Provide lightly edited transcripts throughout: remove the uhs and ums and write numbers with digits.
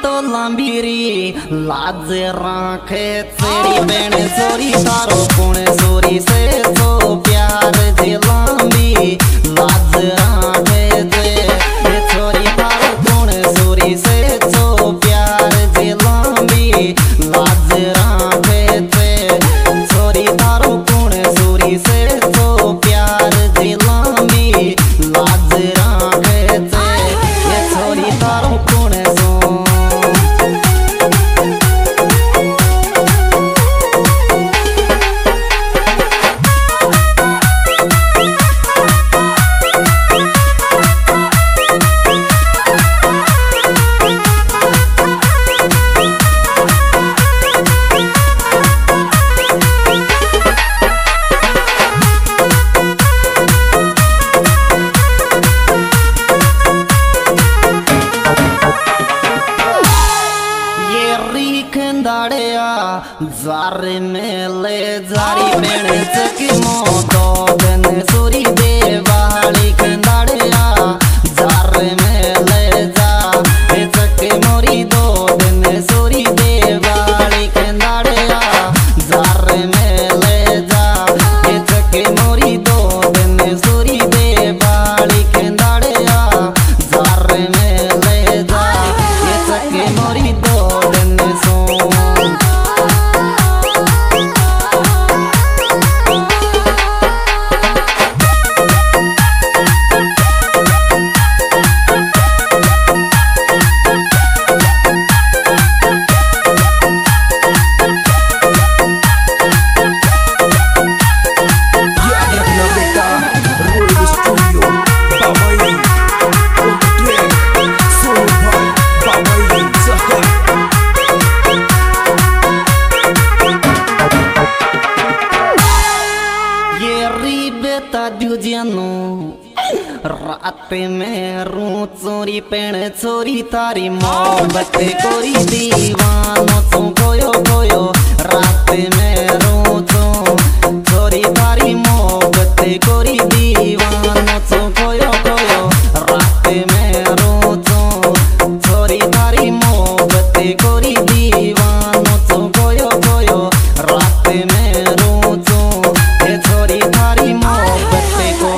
तो लांबीरी लाज राखे तेरी बेण चोरी तारो पुणे चोरी से तो प्यार जे लांबी लाज राखे जे छोरी तारो पुणे चोरी से तो प्यार जे लांबी लाज राखे जे छोरी तारो पुणे चोरी से तो प्यार जे लांबी लाज राखे जे छोरी तारो पुणे जारे में ले जारी बेण चकी मोदो दिन सूरी देवाली खंडाड़िया जारे में ले जा चकी मोरी दो दिन सूरी देवाली खंडाड़िया जारे में ले जा चकी मोरी दो दिन सूरी देवाली खंडाड़िया जारे में ले जा चकी मोरी दो दिन सो रात में रू चोरी पेण चोरी तारी मोहब्बत कोरी दीवानो तू गोयो गोयो रात में रू चोरी तारी मोहब्बत कोरी दीवानो तू गोयो गोयो रात में रू चोरी तारी मोहब्बत कोरी दीवानो तू गोयो गोयो रात में रू चोरी तारी मोहब्बत को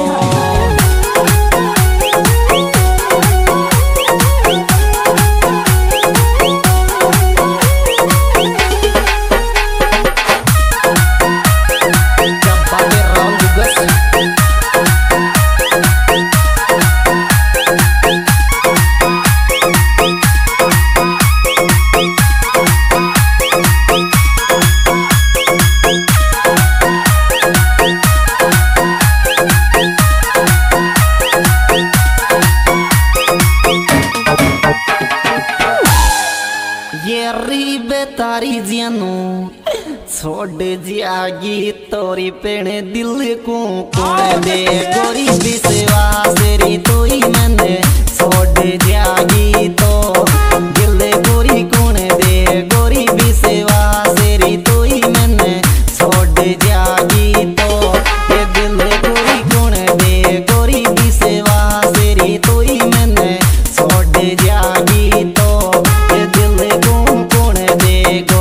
तारी जियानो छोड़ जागी तोरी पेणे दिल को कोण दे गोरी विश्वास री तोई मैंने छोड़ जागी तो दिल गोरी कोण दे गोरी विश्वास री तोई मैंने छोड़ जागी तो ये दिल गोरी कोण दे गोरी विश्वास री तोई मैंने छोड़ जागी तो ये दिल कोण दे गो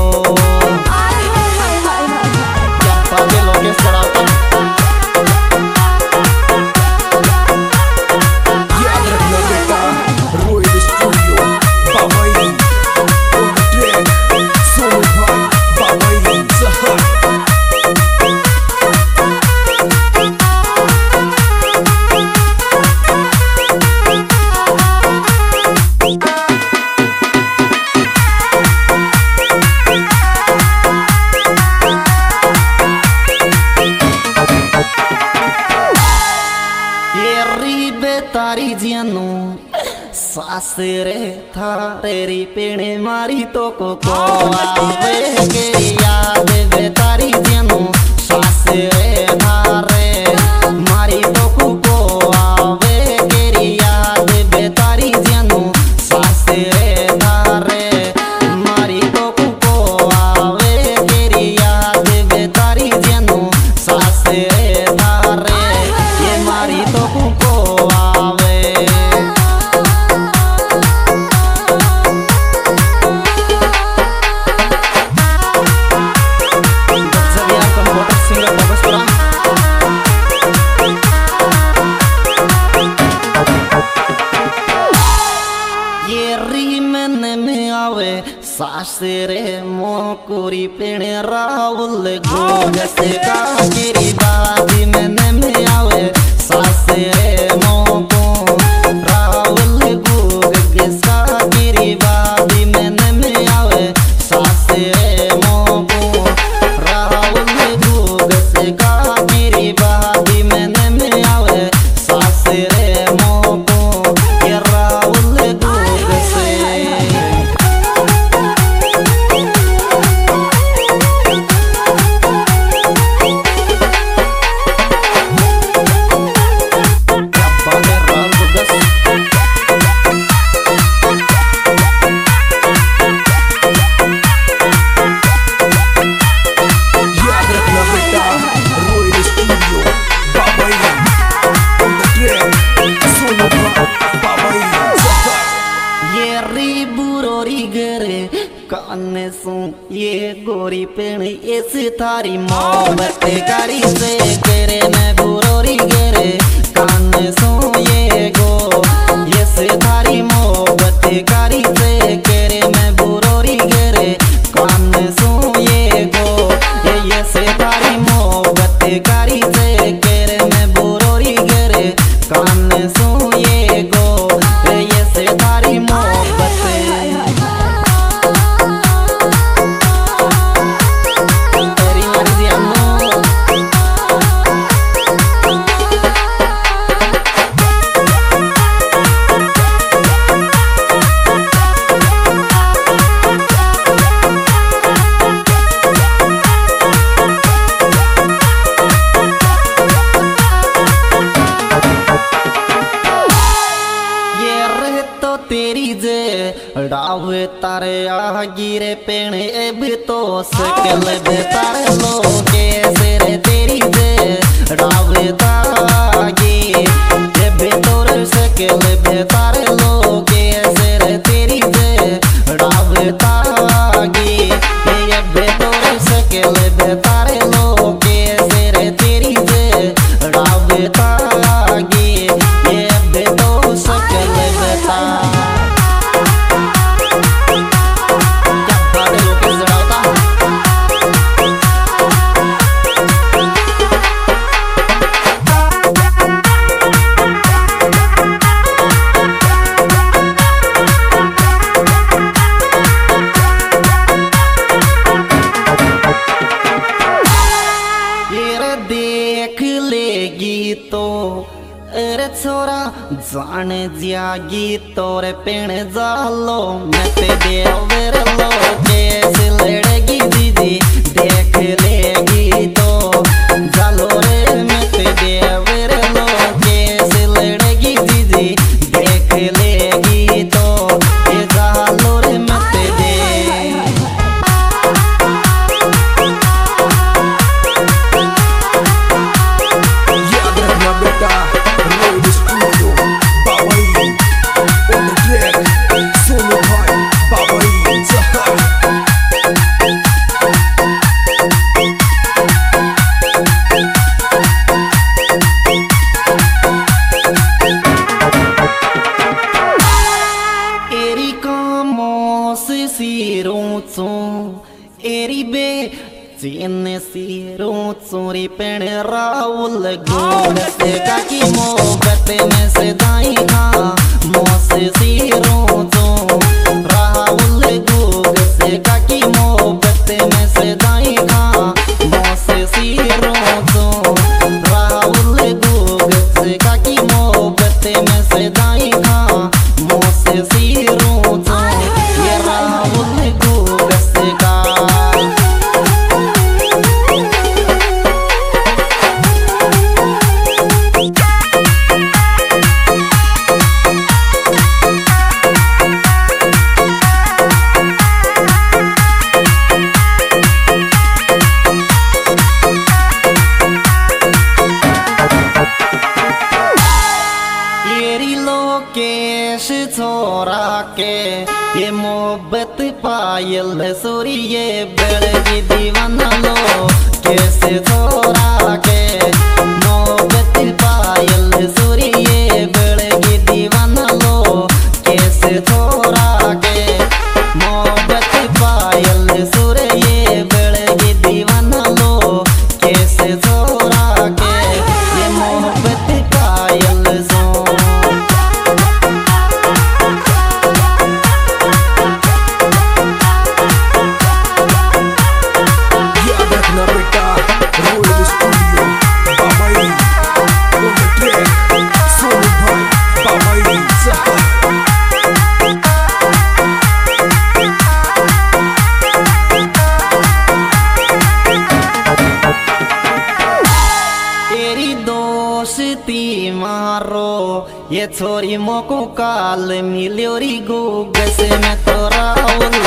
तारी जियानो सास रे थारे री पेणे मारी तो को आवे के याद वे तारी जियानो सास रे थारे मारी तो को आवे के याद वे तारी जियानो सास रे थारे मारी तो को आवे के याद वे तारी जियानो सास रे थारे ये मारी तो को आवे मैंने में आवे सासरे मोकुरी पेण राहुल गोगस का गिरी बादी मैंने में आवे सासरे मोको राहुल गोगस का गिरी बादी मैंने में आवे सासरे मोको राहुल गोगस का गिरी बादी मैंने में आवे सासरे मोको ये राहुल गोगस काने सू ये गोरी पेण इस थारी मोहब्बत करी से करे मैं बुरोरी गेरे काने सू ये गो इस थारी मोहब्बत करी से करे मैं बुरोरी गेरे काने सू ये गो इस थारी मोहब्बत करी से करे मैं बुरोरी गेरे काने सू ये गो इस थारी मोहब्बत तेरी जे डावे तारे आगिरे पेण एब तो सकल दे तारे लोगे सेरे तेरी जे डावे तागी एब तो सकल दे तारे लोगे सेरे तेरी जे डावे तागी एब तो सकल दे तारे लोगे सेरे तेरी जे डावे तागी एब तो सकल दे तागी देख लेगी तो अरे छोरा जान जागी तोरे पेण जालो मैं ते देवर लो कैसे लड़ेगी दीदी देख लेगी तो जालो रे मैं ते देवर लो कैसे लड़ेगी दीदी देख लेगी तो ये जालो रे मैं ते दे एरी बे चीन सिरों चोरी पेण राहुल गोगस का की मोहब्बत में से दाई खा मोस सिरों चो राहुल गोगस का की मोहब्बत में से दाई खा मोस सिरों चो राहुल गोगस का की मोहब्बत में से दाई खा मोस सिरों चो ये राहुल गोगस का केश छोरा के ये मोहब्बत पायल सोरी ये बड़गी दीवाना लो कैसे छोरा के मोहब्बत पायल सोरी ये बड़गी दीवाना लो कैसे छोरा के ये छोरी मोको काल मिल्योरी गो गसे मैं तो राहुल